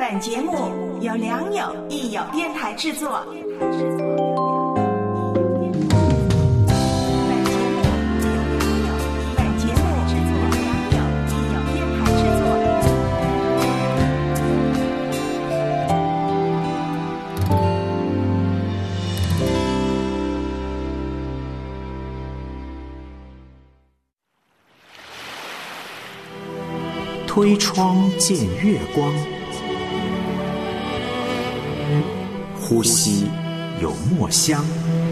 本节目由良友益友电台制作。 推窗见月光，呼吸有墨香。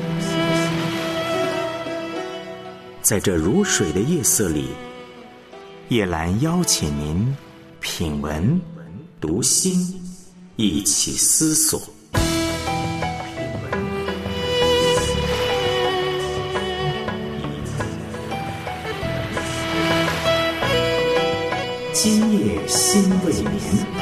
在这如水的夜色里，叶兰邀请您品文读心，一起思索。今夜心未眠。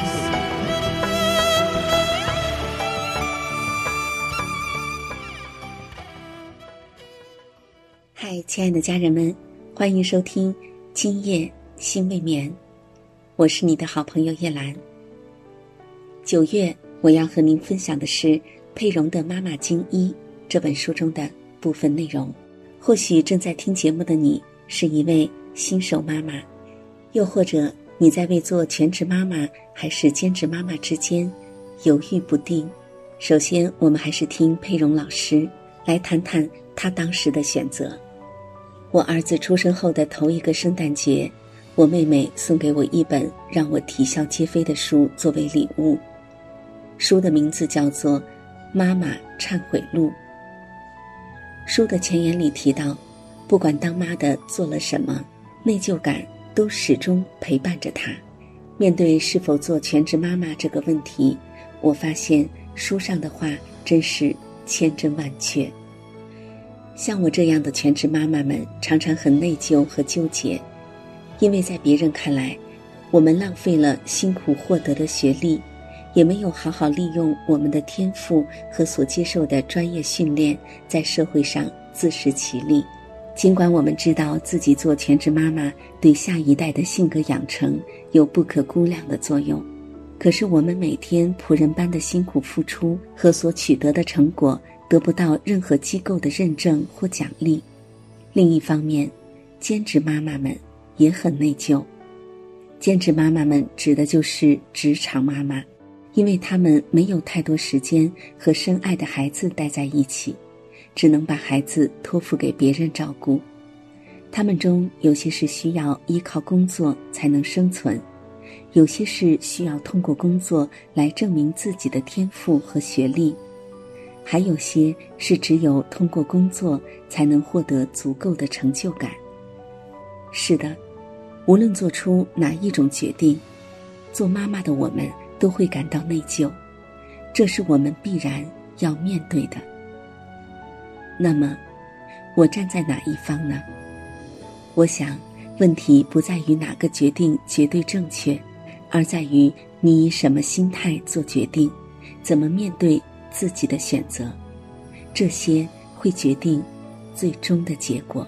嗨，亲爱的家人们，欢迎收听今夜心未眠，我是你的好朋友叶兰。9月我要和您分享的是佩蓉的《妈妈经一》这本书中的部分内容。或许正在听节目的你是一位新手妈妈，又或者你在为做全职妈妈还是兼职妈妈之间犹豫不定。首先我们还是听佩蓉老师来谈谈她当时的选择。我儿子出生后的头一个圣诞节，我妹妹送给我一本让我啼笑皆非的书作为礼物。书的名字叫做《妈妈忏悔录》。书的前言里提到，不管当妈的做了什么，内疚感都始终陪伴着她。面对是否做全职妈妈这个问题，我发现书上的话真是千真万确。像我这样的全职妈妈们常常很内疚和纠结，因为在别人看来，我们浪费了辛苦获得的学历，也没有好好利用我们的天赋和所接受的专业训练，在社会上自食其力。尽管我们知道自己做全职妈妈对下一代的性格养成有不可估量的作用，可是我们每天仆人般的辛苦付出和所取得的成果得不到任何机构的认证或奖励。另一方面，兼职妈妈们也很内疚。兼职妈妈们指的就是职场妈妈，因为她们没有太多时间和深爱的孩子待在一起，只能把孩子托付给别人照顾。他们中有些是需要依靠工作才能生存，有些是需要通过工作来证明自己的天赋和学历，还有些是只有通过工作才能获得足够的成就感。是的，无论做出哪一种决定，做妈妈的我们都会感到内疚，这是我们必然要面对的。那么，我站在哪一方呢？我想，问题不在于哪个决定绝对正确，而在于你以什么心态做决定，怎么面对自己的选择，这些会决定最终的结果。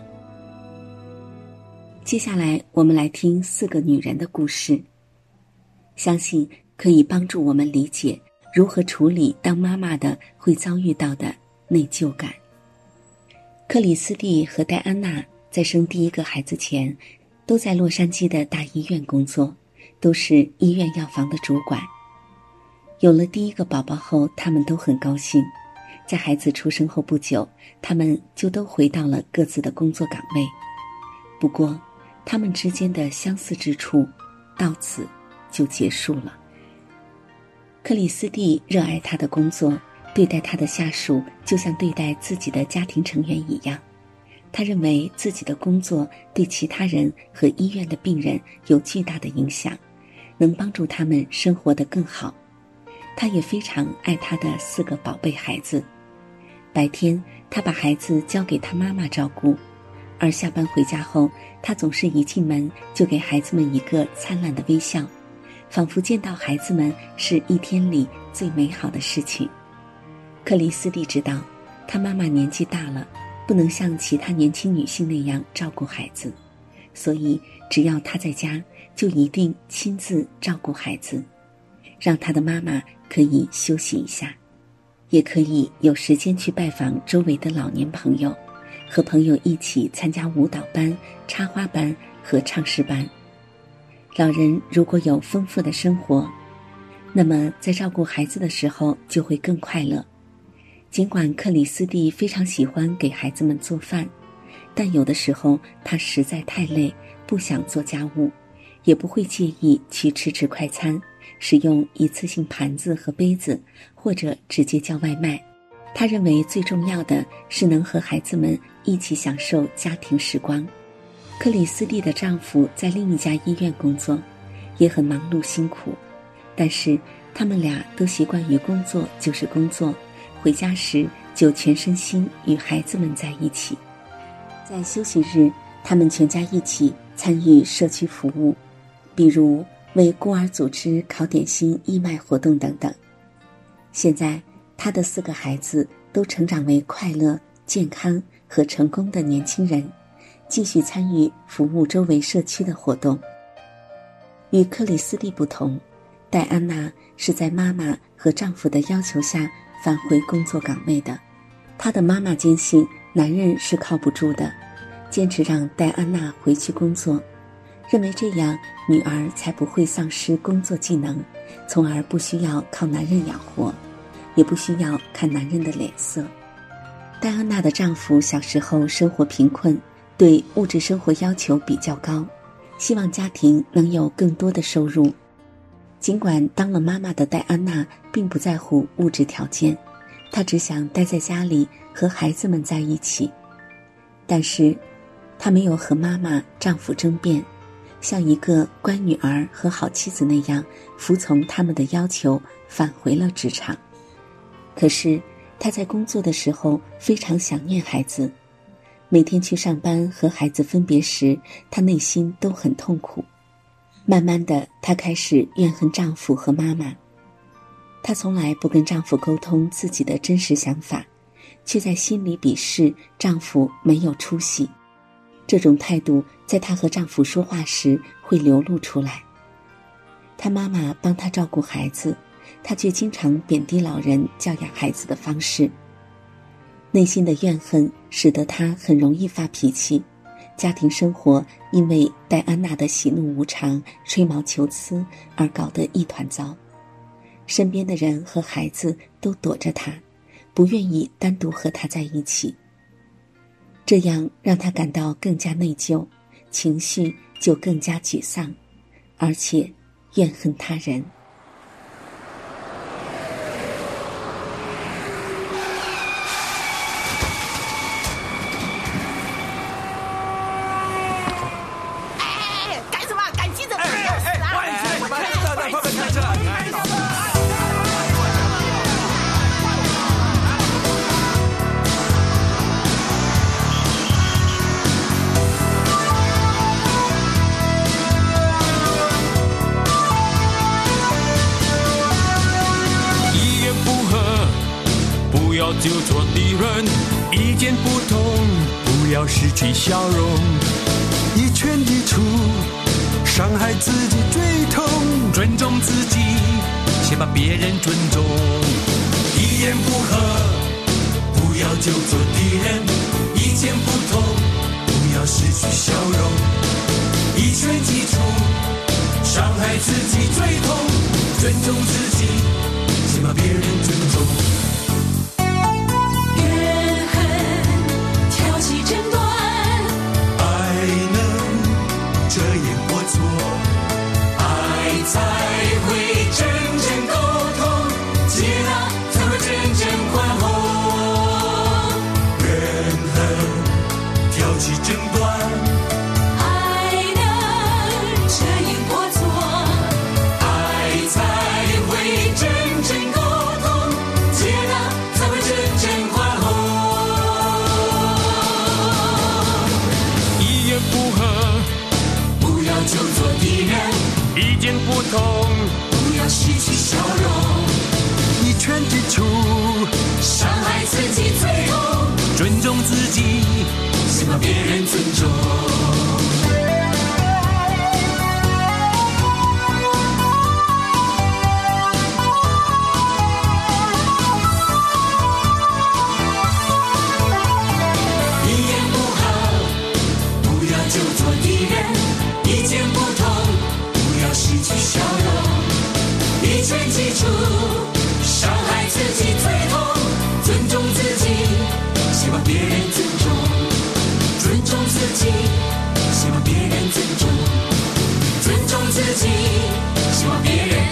接下来，我们来听4个女人的故事，相信可以帮助我们理解如何处理当妈妈的会遭遇到的内疚感。克里斯蒂和戴安娜在生第一个孩子前，都在洛杉矶的大医院工作，都是医院药房的主管。有了第一个宝宝后，他们都很高兴。在孩子出生后不久，他们就都回到了各自的工作岗位。不过，他们之间的相似之处到此就结束了。克里斯蒂热爱他的工作，对待他的下属就像对待自己的家庭成员一样。他认为自己的工作对其他人和医院的病人有巨大的影响，能帮助他们生活得更好。他也非常爱他的4个宝贝孩子。白天，他把孩子交给他妈妈照顾，而下班回家后，他总是一进门就给孩子们一个灿烂的微笑，仿佛见到孩子们是一天里最美好的事情。克里斯蒂知道，他妈妈年纪大了，不能像其他年轻女性那样照顾孩子，所以只要她在家，就一定亲自照顾孩子。 让他的妈妈可以休息一下，也可以有时间去拜访周围的老年朋友，和朋友一起参加舞蹈班、插花班和唱诗班。老人如果有丰富的生活，那么在照顾孩子的时候就会更快乐。尽管克里斯蒂非常喜欢给孩子们做饭，但有的时候他实在太累，不想做家务，也不会介意去吃快餐，使用一次性盘子和杯子，或者直接叫外卖。他认为最重要的是能和孩子们一起享受家庭时光。克里斯蒂的丈夫在另一家医院工作，也很忙碌辛苦，但是他们俩都习惯于工作就是工作，回家时就全身心与孩子们在一起。在休息日，他们全家一起参与社区服务，比如为孤儿组织烤点心义卖活动等等。现在他的4个孩子都成长为快乐、健康和成功的年轻人，继续参与服务周围社区的活动。与克里斯蒂不同，戴安娜是在妈妈和丈夫的要求下返回工作岗位的。她的妈妈坚信男人是靠不住的，坚持让戴安娜回去工作，认为这样女儿才不会丧失工作技能，从而不需要靠男人养活，也不需要看男人的脸色。戴安娜的丈夫小时候生活贫困，对物质生活要求比较高，希望家庭能有更多的收入。尽管当了妈妈的戴安娜并不在乎物质条件，她只想待在家里和孩子们在一起，但是她没有和妈妈、丈夫争辩，像一个乖女儿和好妻子那样服从他们的要求，返回了职场。可是她在工作的时候非常想念孩子，每天去上班和孩子分别时，她内心都很痛苦。慢慢的，她开始怨恨丈夫和妈妈。她从来不跟丈夫沟通自己的真实想法，却在心里鄙视丈夫没有出息。这种态度在她和丈夫说话时会流露出来。她妈妈帮她照顾孩子，她却经常贬低老人教养孩子的方式。内心的怨恨使得她很容易发脾气，家庭生活因为戴安娜的喜怒无常、吹毛求疵而搞得一团糟。身边的人和孩子都躲着她，不愿意单独和她在一起。这样让她感到更加内疚，情绪就更加沮丧，而且怨恨他人。 就做敌人，意见不同，不要失去笑容。一拳一出，伤害自己最痛。尊重自己，先把别人尊重。一言不合，不要就做敌人。意见不同，不要失去笑容。一拳一出，伤害自己最痛。尊重自己，先把别人尊重。才会真正沟通，接纳才会真正宽宏。怨恨挑起争端，爱能遮掩过错，爱才会真正沟通，接纳才会真正宽宏。一言不合，不要就做敌人。意见不同，不要失去笑容。一拳一出，伤害自己最痛。尊重自己，先把别人尊重。 前基础，伤害自己最痛，尊重自己，希望别人尊重，尊重自己，希望别人尊重，尊重自己，希望别人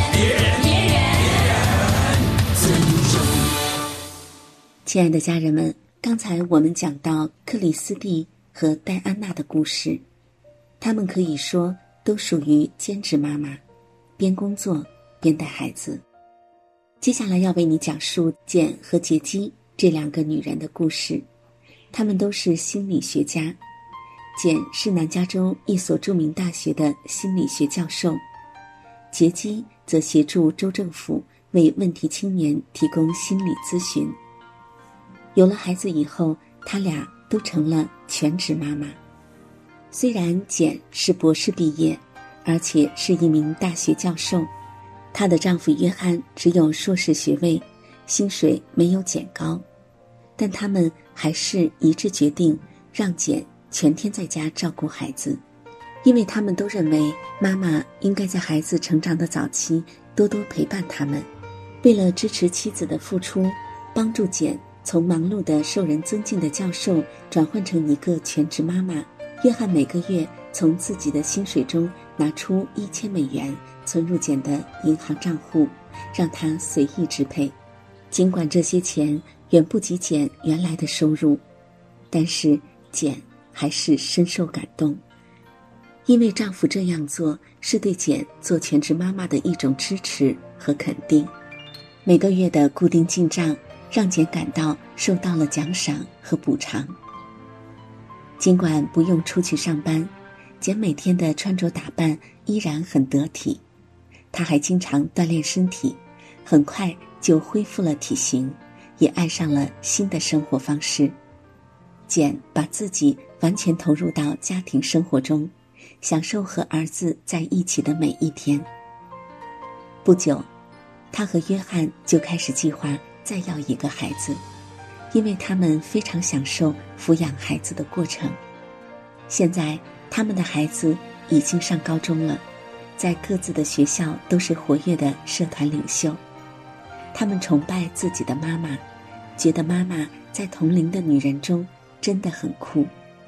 尊重。 亲爱的家人们，刚才我们讲到克里斯蒂和戴安娜的故事，他们可以说都属于兼职妈妈，边工作边带孩子。接下来要为你讲述简和杰基这两个女人的故事，她们都是心理学家。简是南加州一所著名大学的心理学教授，杰基则协助州政府为问题青年提供心理咨询。有了孩子以后，他俩都成了全职妈妈。虽然简是博士毕业，而且是一名大学教授，她的丈夫约翰只有硕士学位，薪水没有简高，但他们还是一致决定让简全天在家照顾孩子，因为他们都认为妈妈应该在孩子成长的早期多多陪伴他们。为了支持妻子的付出，帮助简从忙碌的受人尊敬的教授转换成一个全职妈妈，约翰每个月从自己的薪水中拿出$1000存入简的银行账户，让他随意支配。尽管这些钱远不及简原来的收入，但是简还是深受感动，因为丈夫这样做是对简做全职妈妈的一种支持和肯定。每个月的固定进账让简感到受到了奖赏和补偿。尽管不用出去上班，简每天的穿着打扮依然很得体，她还经常锻炼身体，很快就恢复了体型，也爱上了新的生活方式。简把自己完全投入到家庭生活中，享受和儿子在一起的每一天。不久，她和约翰就开始计划再要一个孩子，因为他们非常享受抚养孩子的过程。现在他们的孩子已经上高中了，在各自的学校都是活跃的社团领袖。他们崇拜自己的妈妈，觉得妈妈在同龄的女人中真的很酷。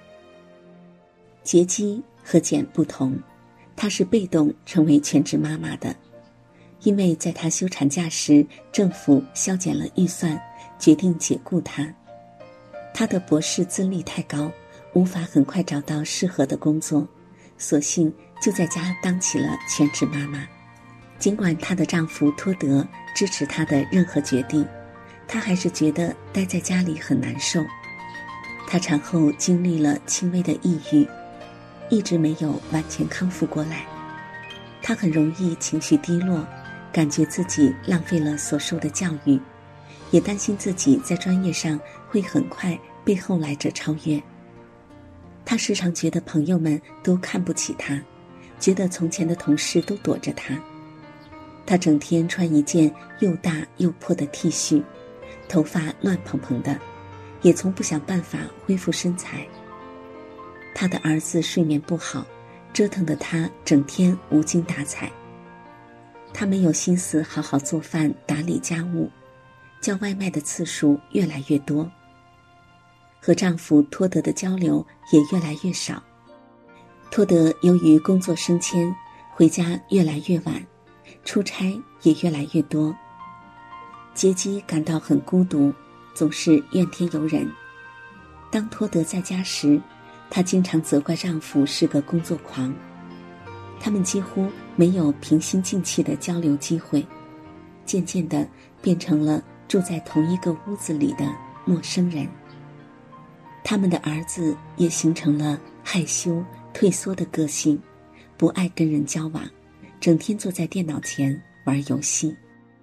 杰基和简不同，她是被动成为全职妈妈的，因为在她休产假时，政府削减了预算，决定解雇她。她的博士资历太高，无法很快找到适合的工作，索性就在家当起了全职妈妈。尽管她的丈夫托德支持她的任何决定，她还是觉得待在家里很难受。她产后经历了轻微的抑郁，一直没有完全康复过来。她很容易情绪低落，感觉自己浪费了所受的教育，也担心自己在专业上会很快被后来者超越。她时常觉得朋友们都看不起她，觉得从前的同事都躲着她。她整天穿一件又大又破的 T 恤，头发乱蓬蓬的，也从不想办法恢复身材。她的儿子睡眠不好，折腾得她整天无精打采。她没有心思好好做饭打理家务，叫外卖的次数越来越多，和丈夫托德的交流也越来越少。托德由于工作升迁，回家越来越晚，出差也越来越多。杰基感到很孤独，总是怨天尤人。当托德在家时，她经常责怪丈夫是个工作狂。他们几乎没有平心静气的交流机会，渐渐地变成了住在同一个屋子里的陌生人。他们的儿子也形成了害羞退缩的个性，不爱跟人交往，整天坐在电脑前玩游戏。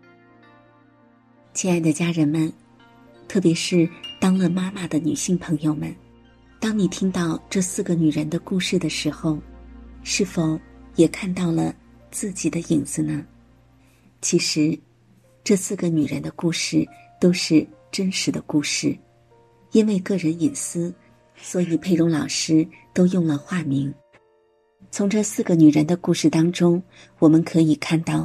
亲爱的家人们，特别是当了妈妈的女性朋友们，当你听到这4个女人的故事的时候，是否也看到了自己的影子呢？其实这4个女人的故事都是真实的故事，因为个人隐私，所以佩蓉老师都用了化名。从这4个女人的故事当中，我们可以看到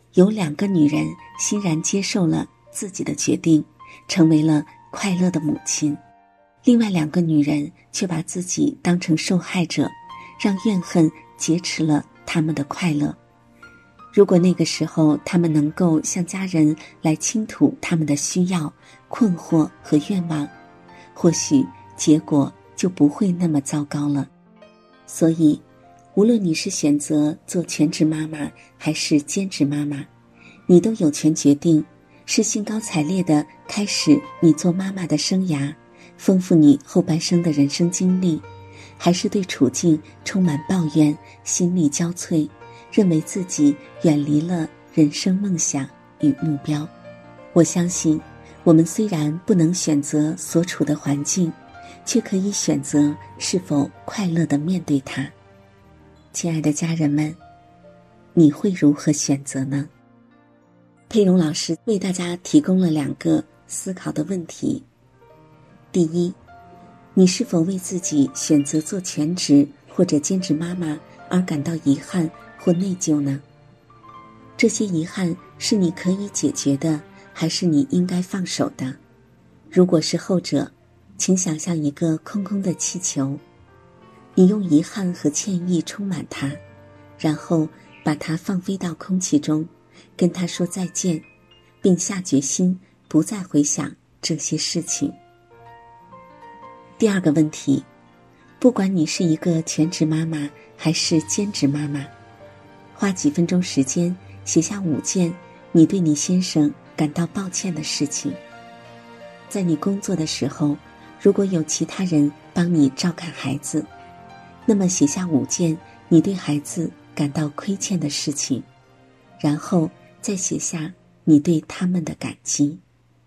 有2个女人欣然接受了自己的决定，成为了快乐的母亲，另外2个女人却把自己当成受害者，让怨恨劫持了他们的快乐。如果那个时候他们能够向家人来倾吐他们的需要、困惑和愿望，或许结果就不会那么糟糕了。所以无论你是选择做全职妈妈还是兼职妈妈，你都有权决定是兴高采烈地开始你做妈妈的生涯，丰富你后半生的人生经历，还是对处境充满抱怨，心力交瘁，认为自己远离了人生梦想与目标。我相信我们虽然不能选择所处的环境，却可以选择是否快乐地面对它。亲爱的家人们，你会如何选择呢？佩蓉老师为大家提供了2个思考的问题。第一，你是否为自己选择做全职或者兼职妈妈而感到遗憾或内疚呢？这些遗憾是你可以解决的，还是你应该放手的？如果是后者，请想象一个空空的气球，你用遗憾和歉意充满它，然后把它放飞到空气中，跟它说再见，并下决心不再回想这些事情。第2个问题，不管你是一个全职妈妈还是兼职妈妈，花几分钟时间写下5件你对你先生感到抱歉的事情。在你工作的时候，如果有其他人帮你照看孩子，那么写下5件你对孩子感到亏欠的事情，然后再写下你对他们的感激。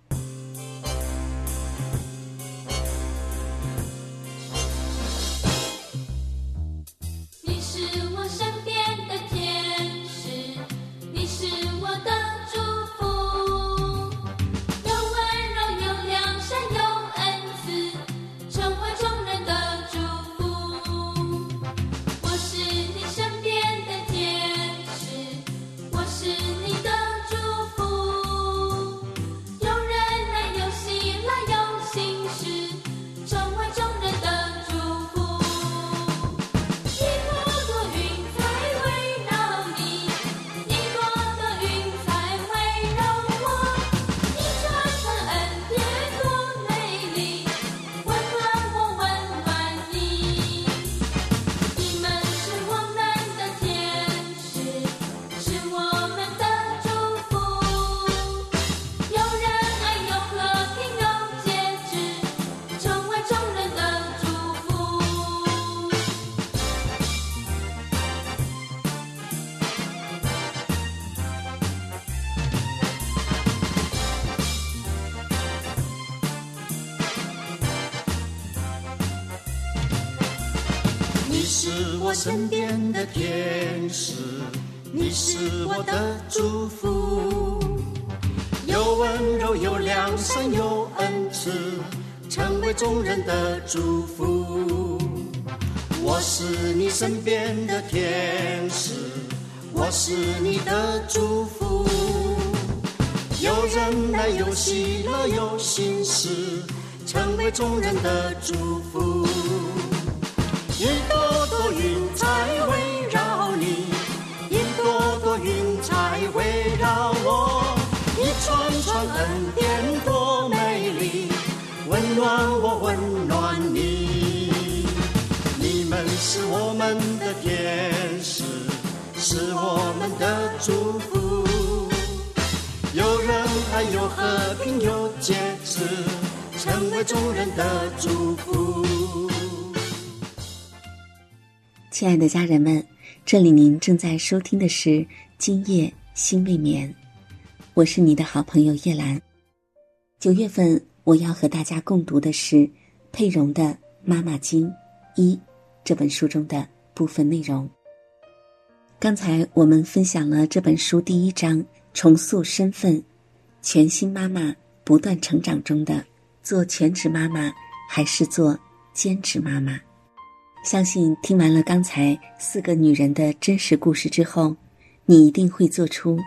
是我身边的天使，你是我的祝福，有温柔，有良善，有恩慈，成为众人的祝福。我是你身边的天使，我是你的祝福，有忍耐，有喜乐，有心事，成为众人的祝福。一朵朵云彩围绕你，一朵朵云彩围绕我，一串串恩典多美丽，温暖我，温暖你。你们是我们的天使，是我们的祝福，有仁爱，有和平，有节制，成为众人的祝福。 亲爱的家人们，这里您正在收听的是今夜心未眠，我是你的好朋友叶兰。9月份我要和大家共读的是佩蓉的《妈妈经1》这本书中的部分内容。刚才我们分享了这本书第1章重塑身份，全新妈妈不断成长中的做全职妈妈还是做兼职妈妈。相信听完了刚才4个女人的真实故事之后，你一定会做出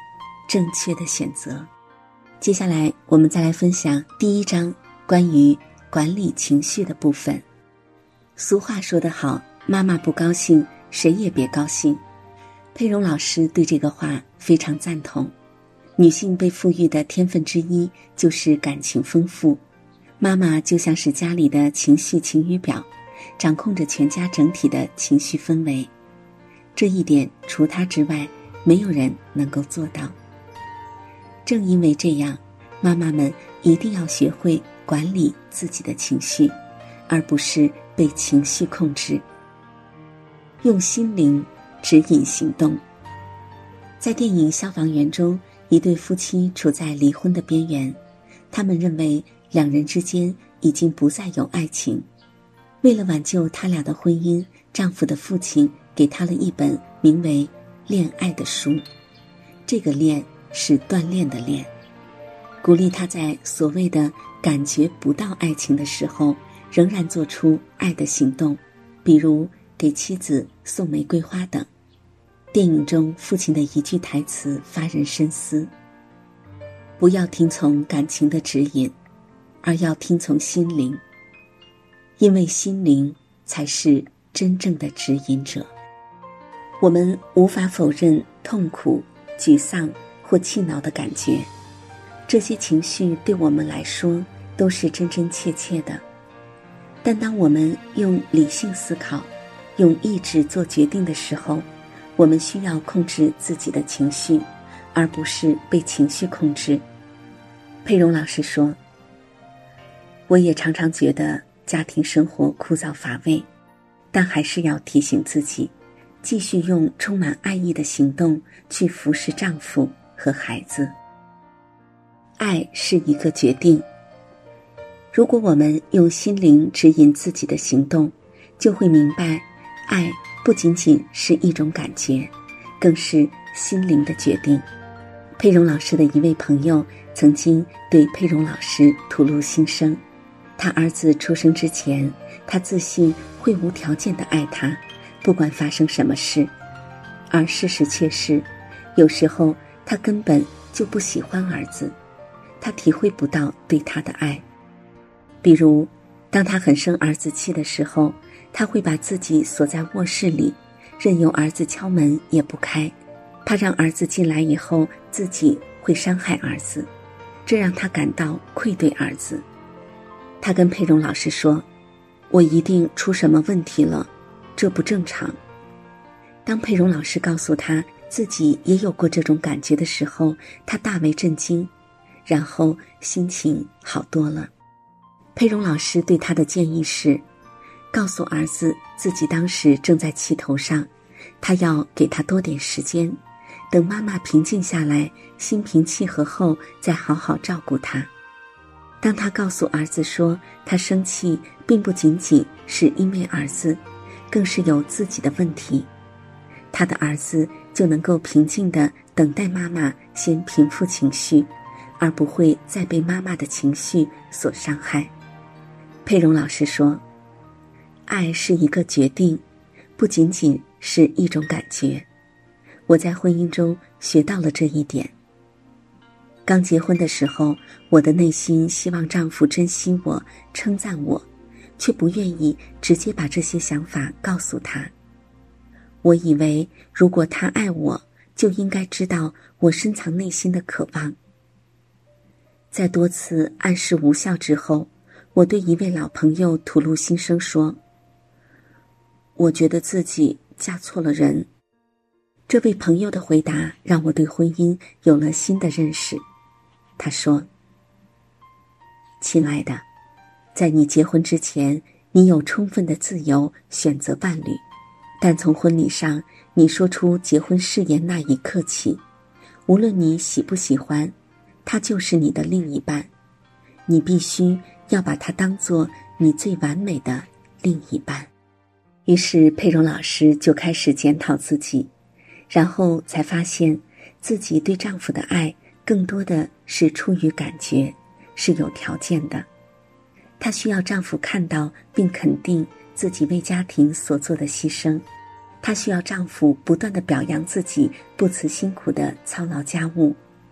正确的选择。接下来我们再来分享第1章关于管理情绪的部分。俗话说得好，妈妈不高兴，谁也别高兴。佩蓉老师对这个话非常赞同。女性被赋予的天分之一就是感情丰富，妈妈就像是家里的情绪晴雨表，掌控着全家整体的情绪氛围。这一点除她之外，没有人能够做到。正因为这样，妈妈们一定要学会管理自己的情绪，而不是被情绪控制。用心灵指引行动。在电影《消防员》中，一对夫妻处在离婚的边缘，他们认为两人之间已经不再有爱情。为了挽救他俩的婚姻，丈夫的父亲给他了一本名为《恋爱》的书。这个恋是锻炼的炼，鼓励他在所谓的感觉不到爱情的时候，仍然做出爱的行动，比如给妻子送玫瑰花等。电影中父亲的一句台词发人深思：不要听从感情的指引，而要听从心灵，因为心灵才是真正的指引者。我们无法否认痛苦、沮丧或气恼的感觉，这些情绪对我们来说都是真真切切的。但当我们用理性思考，用意志做决定的时候，我们需要控制自己的情绪，而不是被情绪控制。佩蓉老师说，我也常常觉得家庭生活枯燥乏味，但还是要提醒自己，继续用充满爱意的行动去服侍丈夫和孩子。爱是一个决定。如果我们用心灵指引自己的行动，就会明白，爱不仅仅是一种感觉，更是心灵的决定。佩蓉老师的一位朋友曾经对佩蓉老师吐露心声，他儿子出生之前，他自信会无条件地爱他，不管发生什么事。而事实却是，有时候他根本就不喜欢儿子，他体会不到对他的爱。比如当他很生儿子气的时候，他会把自己锁在卧室里，任由儿子敲门也不开，怕让儿子进来以后自己会伤害儿子，这让他感到愧对儿子。他跟佩蓉老师说，我一定出什么问题了，这不正常。当佩蓉老师告诉他自己也有过这种感觉的时候，他大为震惊，然后心情好多了。佩蓉老师对他的建议是，告诉儿子自己当时正在气头上，他要给他多点时间，等妈妈平静下来，心平气和后再好好照顾他。当他告诉儿子说，他生气并不仅仅是因为儿子，更是有自己的问题，他的儿子就能够平静地等待妈妈先平复情绪，而不会再被妈妈的情绪所伤害。佩蓉老师说，爱是一个决定，不仅仅是一种感觉。我在婚姻中学到了这一点。刚结婚的时候，我的内心希望丈夫珍惜我，称赞我，却不愿意直接把这些想法告诉他。我以为如果他爱我，就应该知道我深藏内心的渴望。在多次暗示无效之后，我对一位老朋友吐露心声说，我觉得自己嫁错了人。这位朋友的回答让我对婚姻有了新的认识。他说，亲爱的，在你结婚之前，你有充分的自由选择伴侣，但从婚礼上你说出结婚誓言那一刻起，无论你喜不喜欢，他就是你的另一半，你必须要把他当作你最完美的另一半。于是佩蓉老师就开始检讨自己，然后才发现自己对丈夫的爱更多的是出于感觉，是有条件的。她需要丈夫看到并肯定自己为家庭所做的牺牲，她需要丈夫不断地表扬自己不辞辛苦的操劳家务，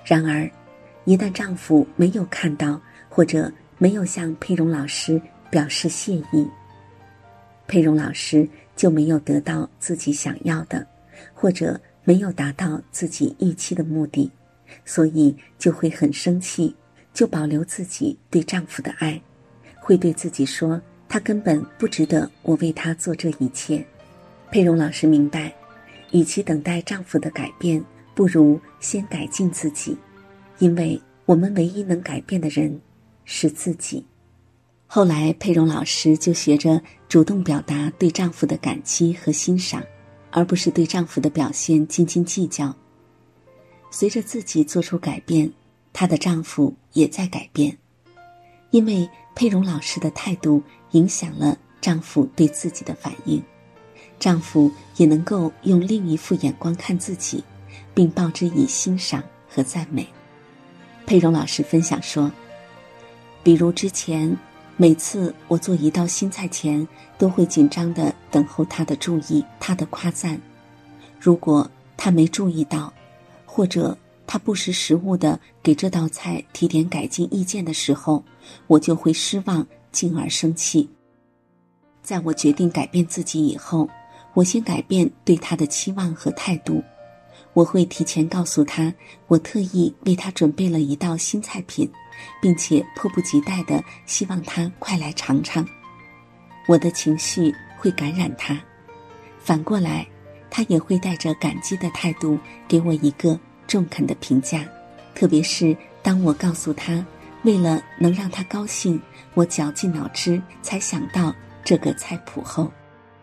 然而，一旦丈夫没有看到或者没有向佩蓉老师表示谢意，佩蓉老师就没有得到自己想要的，或者没有达到自己预期的目的，所以就会很生气，就保留自己对丈夫的爱，会对自己说他根本不值得我为他做这一切。佩蓉老师明白，与其等待丈夫的改变，不如先改进自己，因为我们唯一能改变的人是自己。后来佩蓉老师就学着主动表达对丈夫的感激和欣赏，而不是对丈夫的表现斤斤计较。随着自己做出改变，她的丈夫也在改变，因为佩蓉老师的态度影响了丈夫对自己的反应，丈夫也能够用另一副眼光看自己，并报之以欣赏和赞美。佩蓉老师分享说，比如之前每次我做一道新菜前，都会紧张地等候他的注意，他的夸赞。如果他没注意到，或者他不识时务地给这道菜提点改进意见的时候，我就会失望，进而生气。在我决定改变自己以后，我先改变对他的期望和态度。我会提前告诉他，我特意为他准备了一道新菜品，并且迫不及待地希望他快来尝尝。我的情绪会感染他，反过来，他也会带着感激的态度给我一个中肯的评价。特别是当我告诉他，为了能让他高兴，我绞尽脑汁才想到这个菜谱后。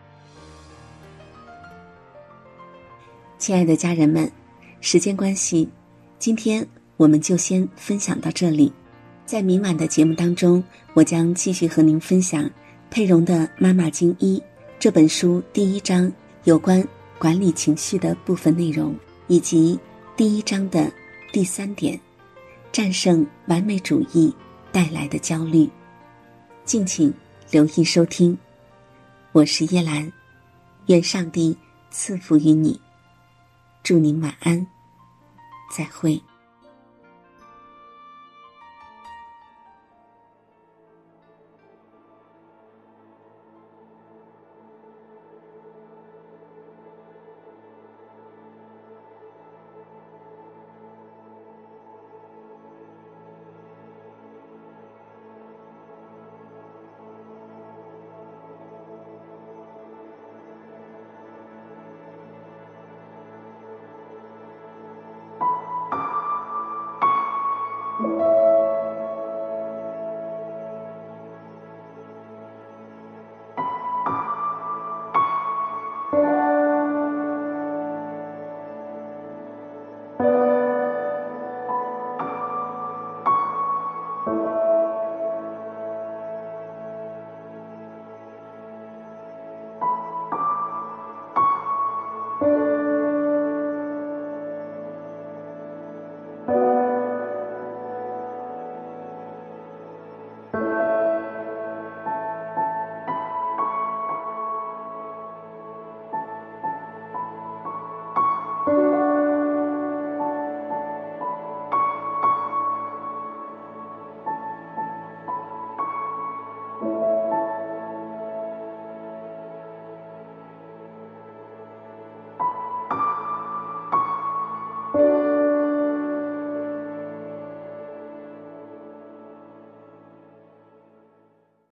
亲爱的家人们，时间关系，今天我们就先分享到这里。在明晚的节目当中，我将继续和您分享佩蓉的《妈妈经1》这本书第1章有关管理情绪的部分内容，以及第1章的第3点，战胜完美主义带来的焦虑。敬请留意收听。我是叶兰，愿上帝赐福于你。祝您晚安，再会。